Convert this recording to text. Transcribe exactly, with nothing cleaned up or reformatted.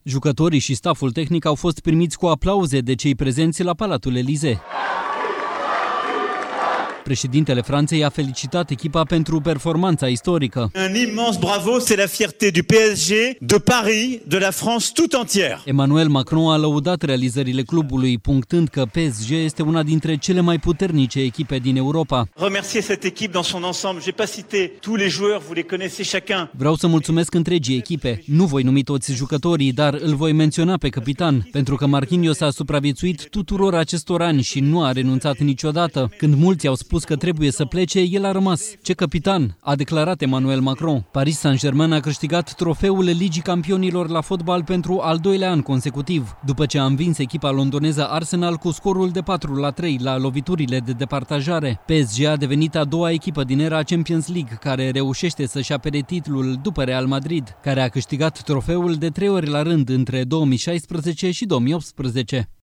Jucătorii și staful tehnic au fost primiți cu aplauze de cei prezenți la Palatul Elysee. Președintele Franței a felicitat echipa pentru performanța istorică. Un imens bravo, c'est la fierté du P S G, de Paris, de la France tout entière. Emmanuel Macron a lăudat realizările clubului, punctând că P S G este una dintre cele mai puternice echipe din Europa. Remercier cette équipe dans son ensemble. J'ai pas cité tous les joueurs, vous les connaissez chacun. Vreau să mulțumesc întregii echipe. Nu voi numi toți jucătorii, dar îl voi menționa pe capitan, pentru că Marquinhos a supraviețuit tuturor acestor ani și nu a renunțat niciodată. Când mulți au spus că trebuie să plece, el a rămas. Ce capitan, a declarat Emmanuel Macron. Paris Saint-Germain a câștigat trofeul Ligii Campionilor la fotbal pentru al doilea an consecutiv, după ce a învins echipa londoneză Arsenal cu scorul de patru la trei la loviturile de departajare. P S G a devenit a doua echipă din era Champions League care reușește să-și apere titlul după Real Madrid, care a câștigat trofeul de trei ori la rând între două mii șaisprezece și două mii optsprezece.